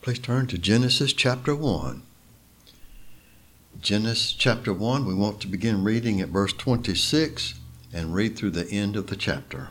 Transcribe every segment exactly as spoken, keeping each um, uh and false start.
Please turn to Genesis chapter one. Genesis chapter one, we want to begin reading at verse twenty-six and read through the end of the chapter.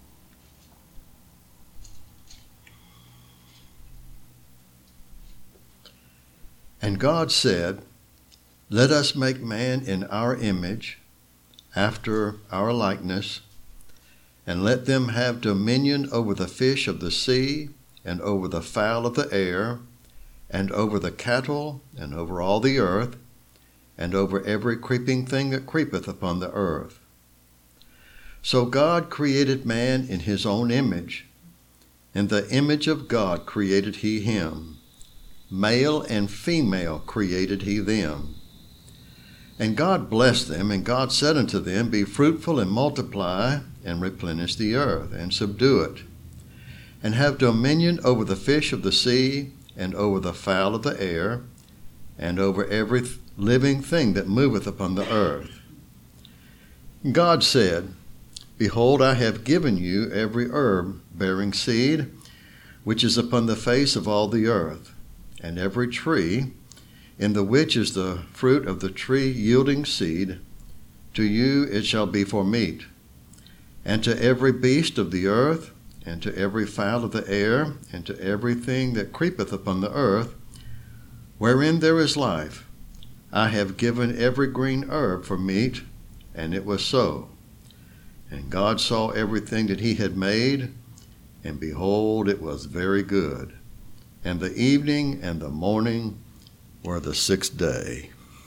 And God said, "Let us make man in our image, after our likeness, and let them have dominion over the fish of the sea, and over the fowl of the air, and over the cattle, and over all the earth, and over every creeping thing that creepeth upon the earth." So God created man in his own image. In the image of God created he him. Male and female created he them. And God blessed them, and God said unto them, Be fruitful and multiply, and replenish the earth, and subdue it, and have dominion over the fish of the sea, and over the fowl of the air, and over every living thing that moveth upon the earth. God said, Behold, I have given you every herb bearing seed, which is upon the face of all the earth, and every tree, in the which is the fruit of the tree yielding seed, to you it shall be for meat. And to every beast of the earth, and to every fowl of the air, and to everything that creepeth upon the earth, wherein there is life, I have given every green herb for meat. And it was so. And God saw everything that he had made, and behold, it was very good. And the evening and the morning were the sixth day.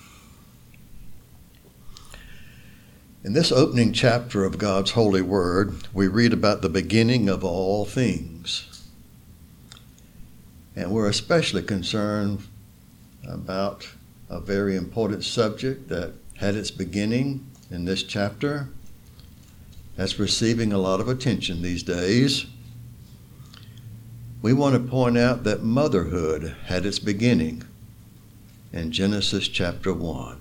In this opening chapter of God's holy word, we read about the beginning of all things. And we're especially concerned about a very important subject that had its beginning in this chapter, that's receiving a lot of attention these days. We want to point out that motherhood had its beginning in Genesis chapter one.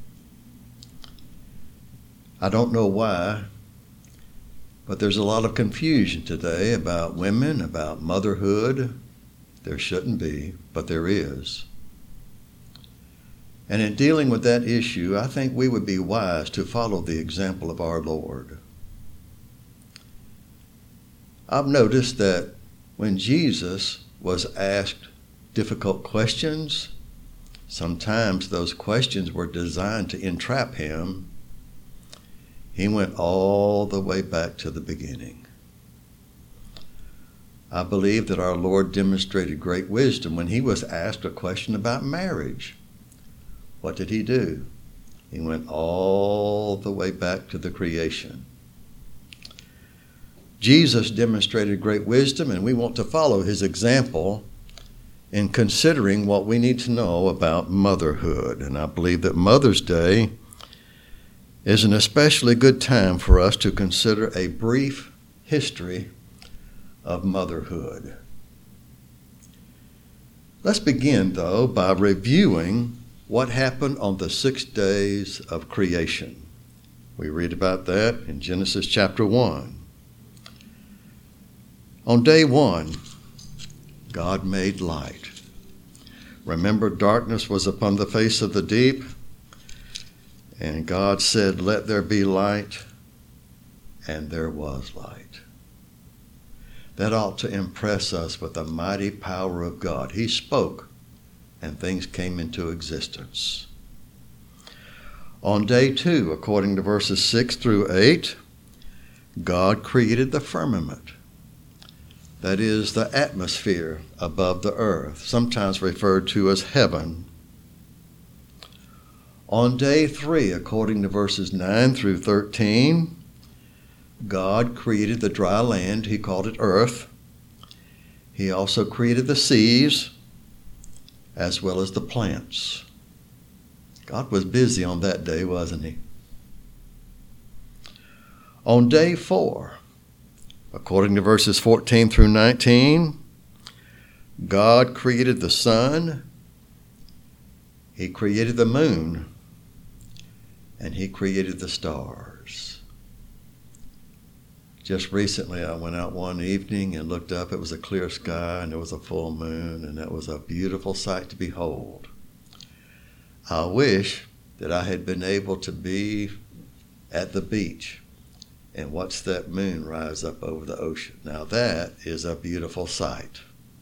I don't know why, but there's a lot of confusion today about women, about motherhood. There shouldn't be, but there is. And in dealing with that issue, I think we would be wise to follow the example of our Lord. I've noticed that when Jesus was asked difficult questions, sometimes those questions were designed to entrap him. He went all the way back to the beginning. I believe that our Lord demonstrated great wisdom when he was asked a question about marriage. What did he do? He went all the way back to the creation. Jesus demonstrated great wisdom, and we want to follow his example in considering what we need to know about motherhood. And I believe that Mother's Day is an especially good time for us to consider a brief history of motherhood. Let's begin, though, by reviewing what happened on the six days of creation. We read about that in Genesis chapter one. On day one, God made light. Remember, darkness was upon the face of the deep, and God said, Let there be light, and there was light. That ought to impress us with the mighty power of God. He spoke, and things came into existence. On day two, according to verses six through eight, God created the firmament. That is, the atmosphere above the earth, sometimes referred to as heaven. On day three, according to verses nine through thirteen, God created the dry land. He called it earth. He also created the seas, as well as the plants. God was busy on that day, wasn't he? On day four, according to verses fourteen through nineteen, God created the sun, he created the moon, and he created the stars. Just recently, I went out one evening and looked up. It was a clear sky, and there was a full moon, and that was a beautiful sight to behold. I wish that I had been able to be at the beach and watch that moon rise up over the ocean. Now that is a beautiful sight.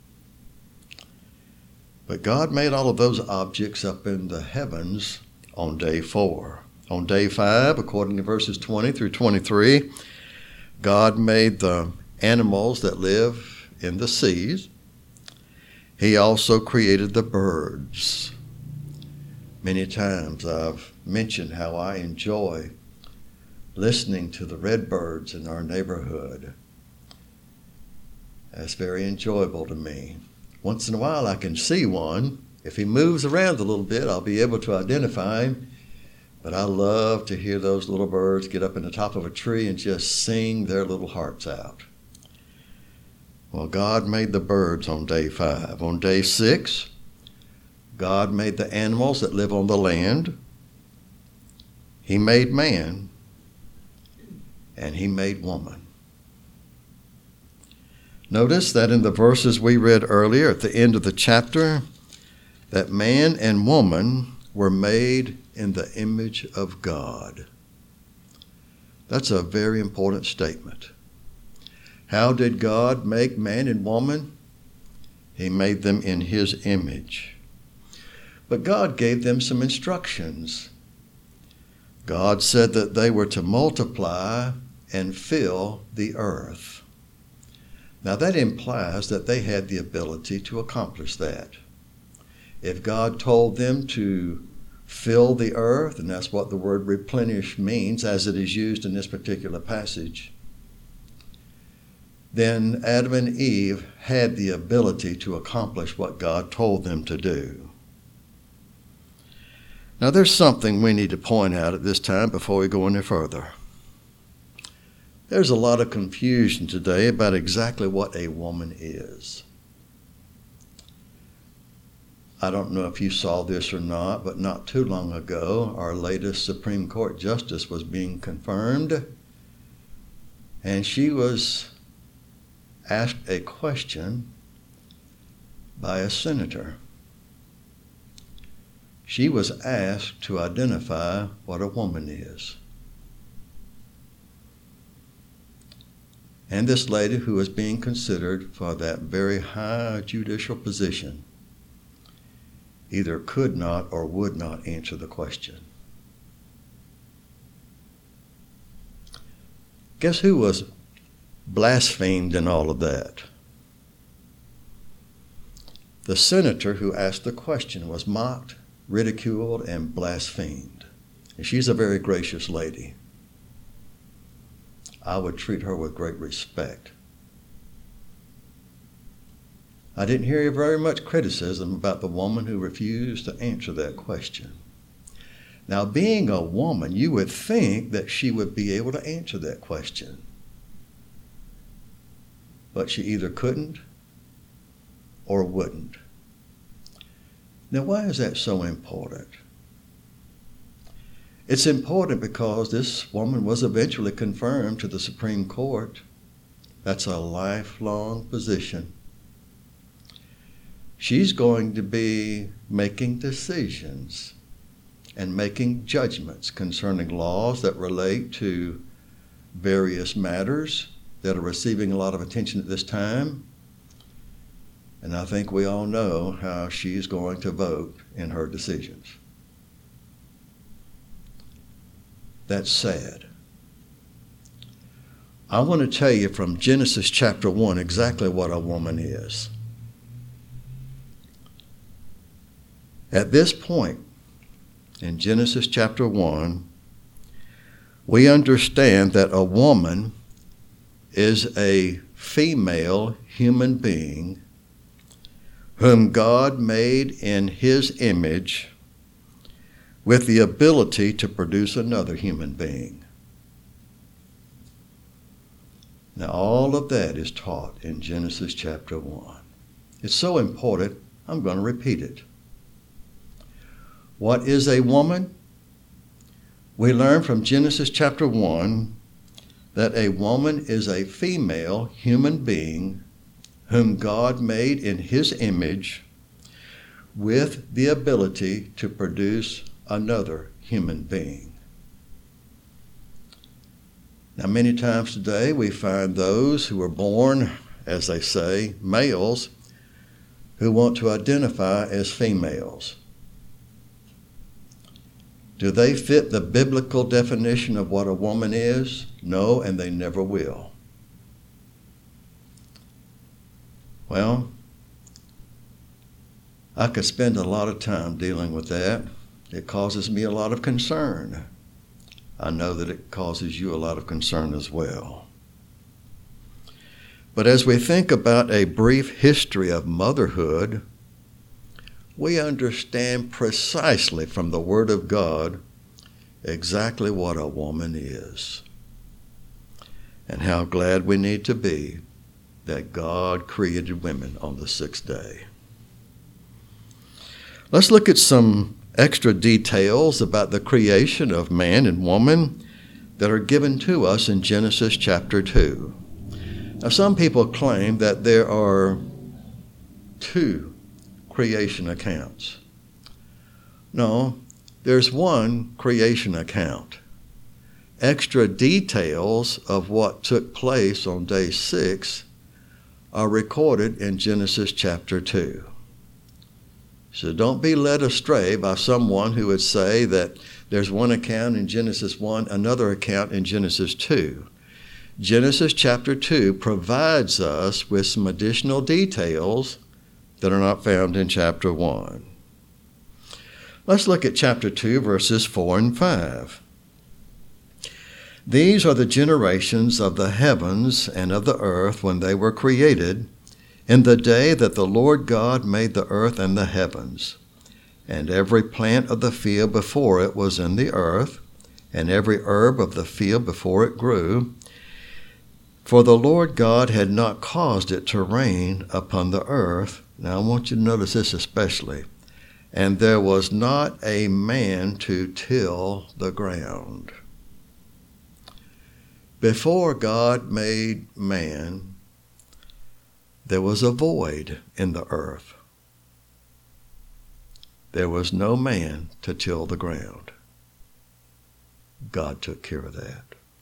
But God made all of those objects up in the heavens on day four. On day five, according to verses twenty through twenty-three, God made the animals that live in the seas. He also created the birds. Many times I've mentioned how I enjoy listening to the redbirds in our neighborhood. That's very enjoyable to me. Once in a while I can see one. If he moves around a little bit, I'll be able to identify him. But I love to hear those little birds get up in the top of a tree and just sing their little hearts out. Well, God made the birds on day five. On day six, God made the animals that live on the land. He made man, and he made woman. Notice that in the verses we read earlier at the end of the chapter, that man and woman were made in the image of God. That's a very important statement. How did God make man and woman? He made them in his image. But God gave them some instructions. God said that they were to multiply and fill the earth. Now that implies that they had the ability to accomplish that. If God told them to fill the earth, and that's what the word replenish means as it is used in this particular passage, then Adam and Eve had the ability to accomplish what God told them to do. Now there's something we need to point out at this time before we go any further. There's a lot of confusion today about exactly what a woman is. I don't know if you saw this or not, but not too long ago, our latest Supreme Court justice was being confirmed, and she was asked a question by a senator. She was asked to identify what a woman is. And this lady, who was being considered for that very high judicial position, either could not or would not answer the question. Guess who was blasphemed in all of that? The senator who asked the question was mocked, ridiculed, and blasphemed. And she's a very gracious lady. I would treat her with great respect. I didn't hear very much criticism about the woman who refused to answer that question. Now, being a woman, you would think that she would be able to answer that question. But she either couldn't or wouldn't. Now, why is that so important? It's important because this woman was eventually confirmed to the Supreme Court. That's a lifelong position. She's going to be making decisions and making judgments concerning laws that relate to various matters that are receiving a lot of attention at this time. And I think we all know how she's going to vote in her decisions. That's sad. I want to tell you from Genesis chapter one exactly what a woman is. At this point in Genesis chapter one, we understand that a woman is a female human being whom God made in his image with the ability to produce another human being. Now, all of that is taught in Genesis chapter one. It's so important, I'm going to repeat it. What is a woman? We learn from Genesis chapter one that a woman is a female human being whom God made in his image with the ability to produce another human being. Now, many times today we find those who are born, as they say, males, who want to identify as females. Do they fit the biblical definition of what a woman is? No, and they never will. Well, I could spend a lot of time dealing with that. It causes me a lot of concern. I know that it causes you a lot of concern as well. But as we think about a brief history of motherhood, we understand precisely from the Word of God exactly what a woman is, and how glad we need to be that God created women on the sixth day. Let's look at some extra details about the creation of man and woman that are given to us in Genesis chapter two. Now, some people claim that there are two creation accounts. No, there's one creation account. Extra details of what took place on day six are recorded in Genesis chapter two. So don't be led astray by someone who would say that there's one account in Genesis one, another account in Genesis two. Genesis chapter two provides us with some additional details that are not found in chapter one. Let's look at chapter two, verses four and five. These are the generations of the heavens and of the earth when they were created, in the day that the Lord God made the earth and the heavens. And every plant of the field before it was in the earth, and every herb of the field before it grew. For the Lord God had not caused it to rain upon the earth. Now I want you to notice this especially. And there was not a man to till the ground. Before God made man, there was a void in the earth. There was no man to till the ground. God took care of that.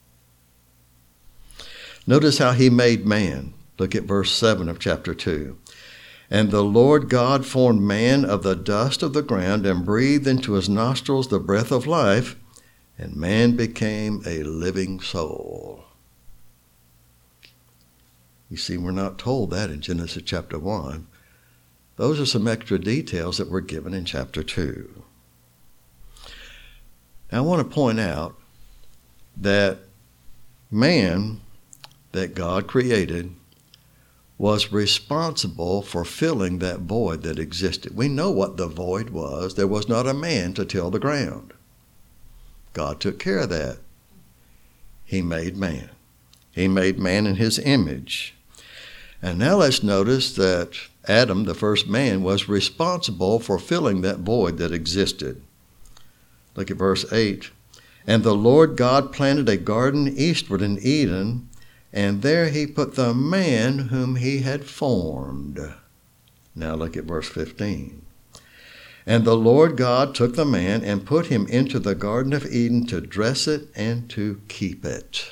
Notice how he made man. Look at verse seven of chapter two. And the Lord God formed man of the dust of the ground and breathed into his nostrils the breath of life, and man became a living soul. You see, we're not told that in Genesis chapter one. Those are some extra details that were given in chapter two. Now, I want to point out that man that God created was responsible for filling that void that existed. We know what the void was. There was not a man to till the ground. God took care of that. He made man. He made man in his image. And now let's notice that Adam, the first man, was responsible for filling that void that existed. Look at verse eight. And the Lord God planted a garden eastward in Eden, and there he put the man whom he had formed. Now look at verse fifteen. And the Lord God took the man and put him into the Garden of Eden to dress it and to keep it.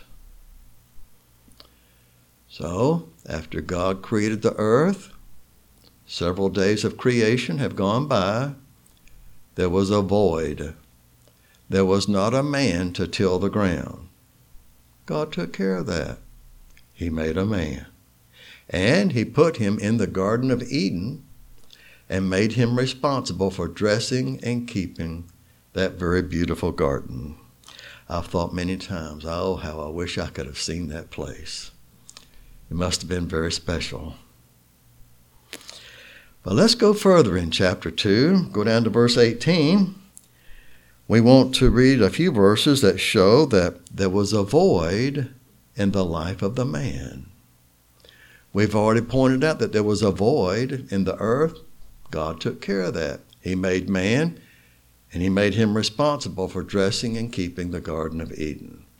So, after God created the earth, several days of creation have gone by. There was a void. There was not a man to till the ground. God took care of that. He made a man. And he put him in the Garden of Eden and made him responsible for dressing and keeping that very beautiful garden. I've thought many times, oh, how I wish I could have seen that place. It must have been very special. But let's go further in chapter two. Go down to verse eighteen. We want to read a few verses that show that there was a void in the life of the man. We've already pointed out that there was a void in the earth. God took care of that. He made man, and he made him responsible for dressing and keeping the Garden of Eden.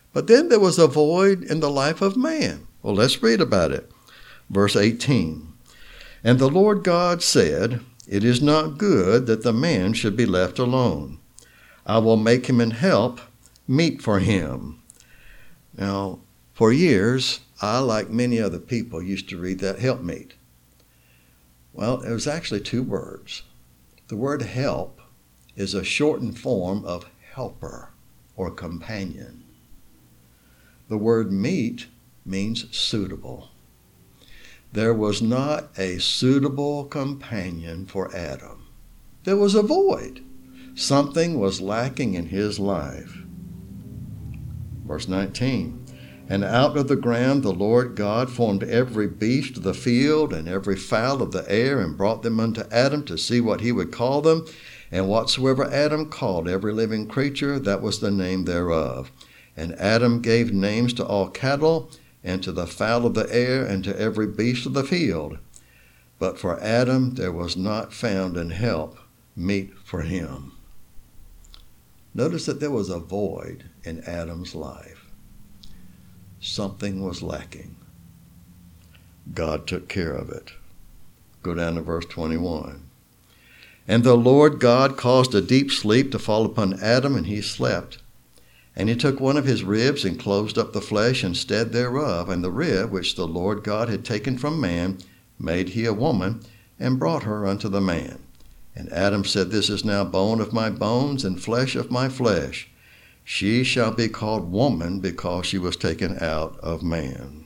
But then there was a void in the life of man. Well, let's read about it. Verse eighteen. And the Lord God said, It is not good that the man should be left alone. I will make him an help meet for him. Now, for years, I, like many other people, used to read that helpmeet. Well, it was actually two words. The word help is a shortened form of helper or companion. The word meet means suitable. There was not a suitable companion for Adam. There was a void. Something was lacking in his life. Verse nineteen. And out of the ground the Lord God formed every beast of the field and every fowl of the air, and brought them unto Adam to see what he would call them. And whatsoever Adam called every living creature, that was the name thereof. And Adam gave names to all cattle, and to the fowl of the air, and to every beast of the field. But for Adam there was not found an help meet for him. Notice that there was a void in Adam's life. Something was lacking. God took care of it. Go down to verse twenty-one. And the Lord God caused a deep sleep to fall upon Adam, and he slept. And he took one of his ribs and closed up the flesh instead thereof, and the rib which the Lord God had taken from man made he a woman, and brought her unto the man. And Adam said, This is now bone of my bones and flesh of my flesh. She shall be called woman, because she was taken out of man.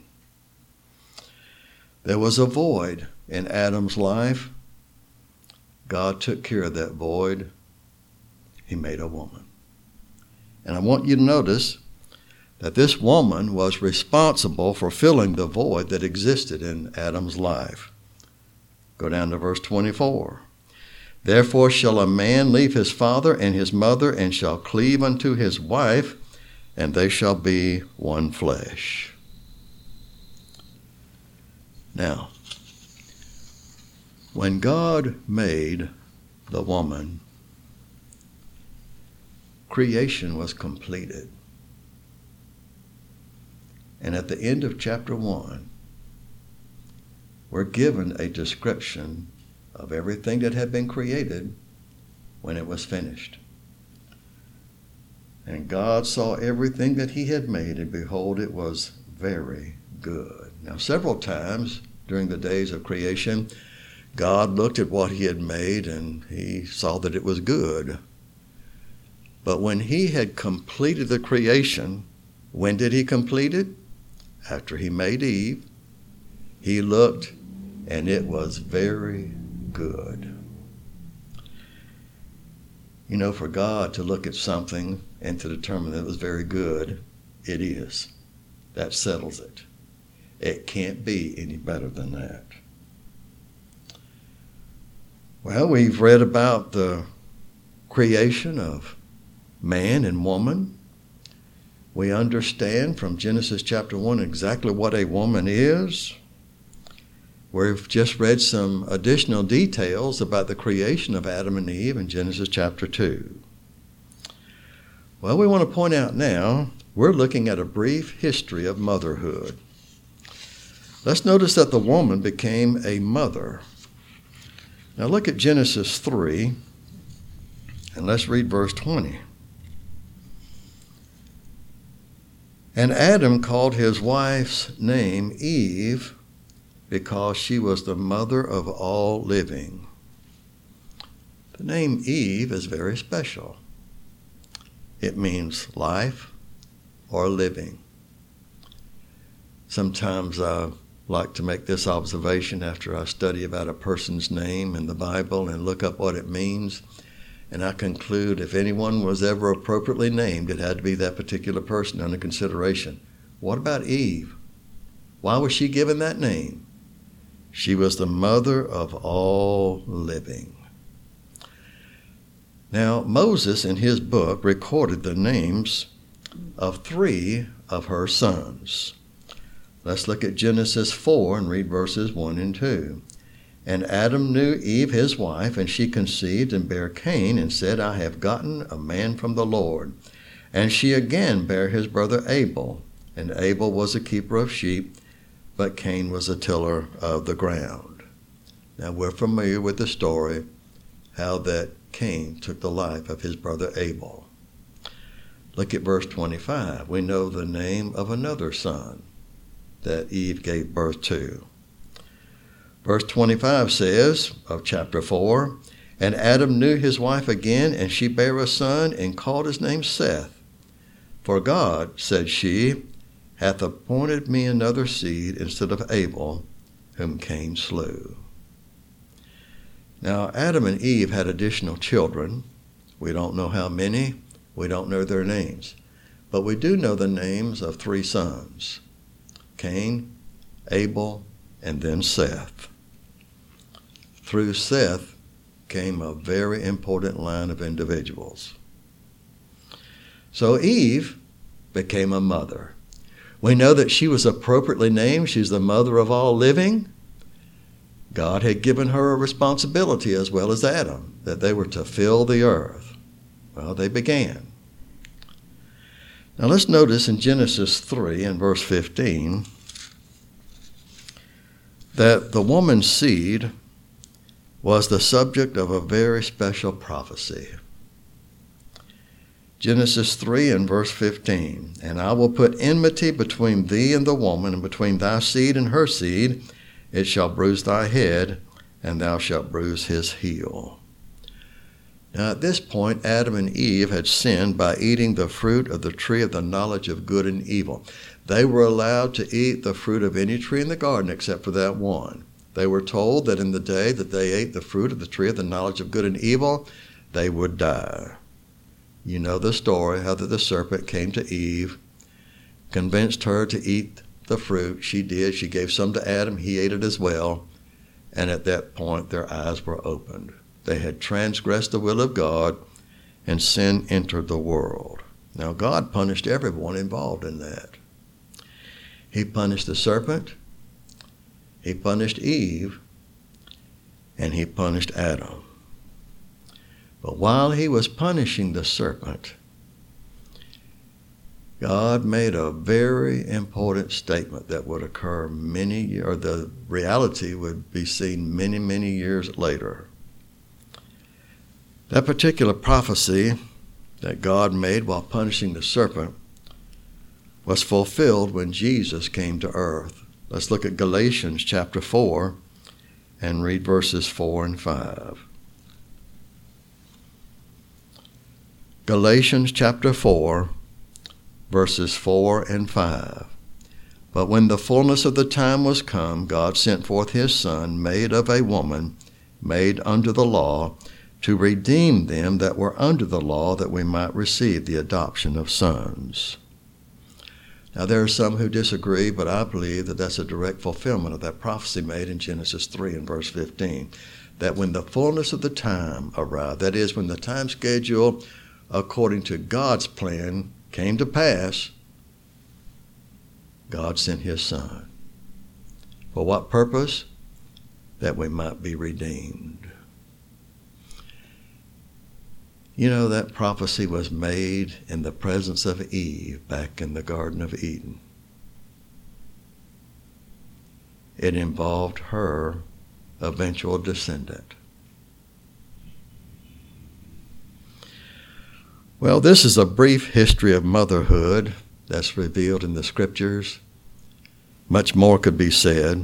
There was a void in Adam's life. God took care of that void. He made a woman. And I want you to notice that this woman was responsible for filling the void that existed in Adam's life. Go down to verse twenty-four. Therefore shall a man leave his father and his mother, and shall cleave unto his wife, and they shall be one flesh. Now, when God made the woman, creation was completed. And at the end of chapter one, we're given a description of everything that had been created when it was finished. And God saw everything that he had made, and behold, it was very good. Now, several times during the days of creation, God looked at what he had made, and he saw that it was good. But when he had completed the creation, when did he complete it? After he made Eve, he looked, and it was very good. You know, for God to look at something and to determine that it was very good, it is. That settles it. It can't be any better than that. Well, we've read about the creation of man and woman. We understand from Genesis chapter one exactly what a woman is. We've just read some additional details about the creation of Adam and Eve in Genesis chapter two. Well, we want to point out now, we're looking at a brief history of motherhood. Let's notice that the woman became a mother. Now look at Genesis three, and let's read verse twenty. And Adam called his wife's name Eve, because she was the mother of all living. The name Eve is very special. It means life or living. Sometimes I like to make this observation after I study about a person's name in the Bible and look up what it means. And I conclude if anyone was ever appropriately named, it had to be that particular person under consideration. What about Eve? Why was she given that name? She was the mother of all living. Now, Moses in his book recorded the names of three of her sons. Let's look at Genesis four and read verses one and two. And Adam knew Eve his wife, and she conceived and bare Cain, and said, I have gotten a man from the Lord. And she again bare his brother Abel, and Abel was a keeper of sheep, but Cain was a tiller of the ground. Now we're familiar with the story, how that Cain took the life of his brother Abel. Look at verse twenty-five. We know the name of another son that Eve gave birth to. Verse twenty-five says of chapter four, and Adam knew his wife again, and she bare a son, and called his name Seth. For God, said she, hath appointed me another seed instead of Abel, whom Cain slew. Now Adam and Eve had additional children. We don't know how many. We don't know their names. But we do know the names of three sons: Cain, Abel, and then Seth. Through Seth came a very important line of individuals. So Eve became a mother. We know that she was appropriately named. She's the mother of all living. God had given her a responsibility as well as Adam, that they were to fill the earth. Well, they began. Now let's notice in Genesis three and verse fifteen that the woman's seed was the subject of a very special prophecy. Genesis three and verse fifteen, and I will put enmity between thee and the woman, and between thy seed and her seed. It shall bruise thy head, and thou shalt bruise his heel. Now at this point, Adam and Eve had sinned by eating the fruit of the tree of the knowledge of good and evil. They were allowed to eat the fruit of any tree in the garden except for that one. They were told that in the day that they ate the fruit of the tree of the knowledge of good and evil, they would die. You know the story, how that the serpent came to Eve, convinced her to eat the fruit. She did. She gave some to Adam. He ate it as well. And at that point, their eyes were opened. They had transgressed the will of God, and sin entered the world. Now, God punished everyone involved in that. He punished the serpent, he punished Eve, and he punished Adam. But while he was punishing the serpent, God made a very important statement that would occur many, or the reality would be seen many, many years later. That particular prophecy that God made while punishing the serpent was fulfilled when Jesus came to earth. Let's look at Galatians chapter four and read verses four and five. Galatians chapter four, verses four and five. But when the fullness of the time was come, God sent forth his Son, made of a woman, made under the law, to redeem them that were under the law, that we might receive the adoption of sons. Now there are some who disagree, but I believe that that's a direct fulfillment of that prophecy made in Genesis three and verse fifteen, that when the fullness of the time arrived, that is, when the time schedule according to God's plan came to pass, God sent his Son. For what purpose? That we might be redeemed. You know, that prophecy was made in the presence of Eve back in the Garden of Eden. It involved her eventual descendant. Well, this is a brief history of motherhood that's revealed in the Scriptures. Much more could be said.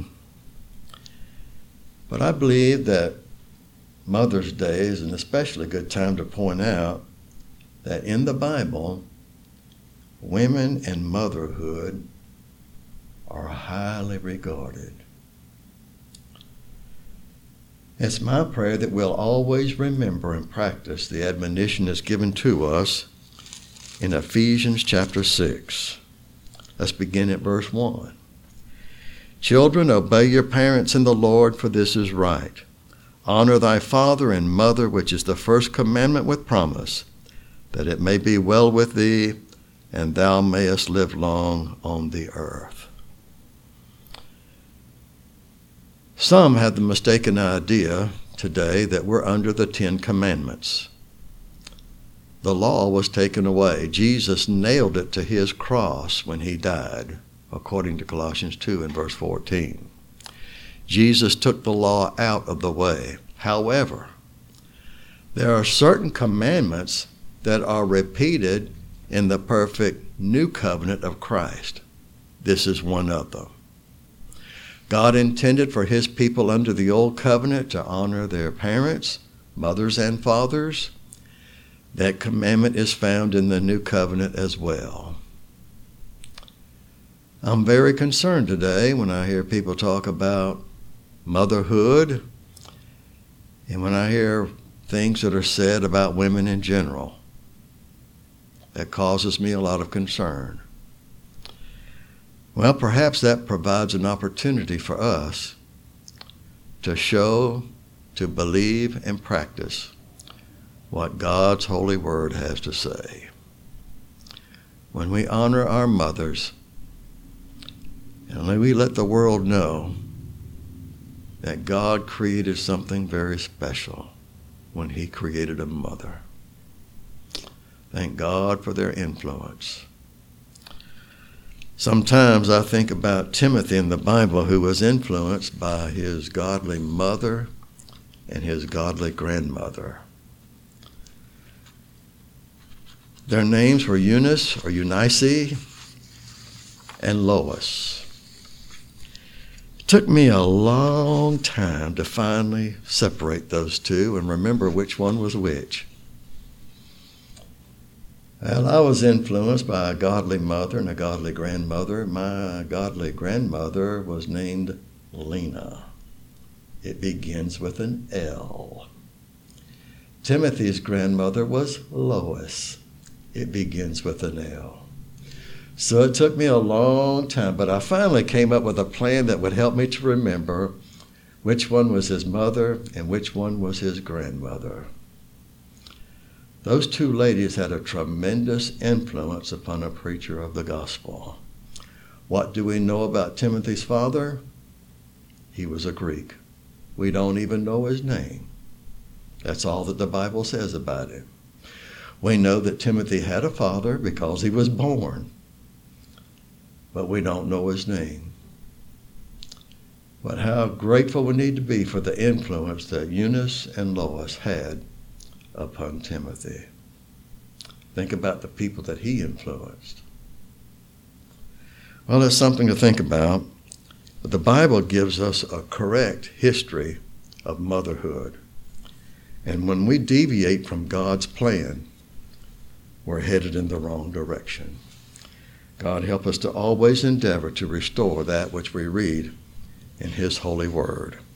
But I believe that Mother's Day is an especially good time to point out that in the Bible, women and motherhood are highly regarded. It's my prayer that we'll always remember and practice the admonition that's given to us in Ephesians chapter six. Let's begin at verse one. Children, obey your parents in the Lord, for this is right. Honor thy father and mother, which is the first commandment with promise, that it may be well with thee, and thou mayest live long on the earth. Some have the mistaken idea today that we're under the Ten Commandments. the law was taken away. Jesus nailed it to his cross when he died, according to Colossians two and verse fourteen. Jesus took the law out of the way. However, there are certain commandments that are repeated in the perfect new covenant of Christ. This is one of them. God intended for his people under the old covenant to honor their parents, mothers, and fathers. That commandment is found in the new covenant as well. I'm very concerned today when I hear people talk about motherhood and when I hear things that are said about women in general. That causes me a lot of concern. Well, perhaps that provides an opportunity for us to show, to believe, and practice what God's holy word has to say. When we honor our mothers, and we let the world know that God created something very special when he created a mother. Thank God for their influence. Sometimes I think about Timothy in the Bible, who was influenced by his godly mother and his godly grandmother. Their names were Eunice or Eunice and Lois. It took me a long time to finally separate those two and remember which one was which. Well, I was influenced by a godly mother and a godly grandmother. My godly grandmother was named Lena. It begins with an L. Timothy's grandmother was Lois. It begins with an L. So it took me a long time, but I finally came up with a plan that would help me to remember which one was his mother and which one was his grandmother. Those two ladies had a tremendous influence upon a preacher of the gospel. What do we know about Timothy's father? He was a Greek. We don't even know his name. That's all that the Bible says about him. We know that Timothy had a father because he was born, but we don't know his name. But how grateful we need to be for the influence that Eunice and Lois had upon Timothy. Think about the people that he influenced. Well, there's something to think about, but the Bible gives us a correct history of motherhood. And when we deviate from God's plan, we're headed in the wrong direction. God help us to always endeavor to restore that which we read in his holy word.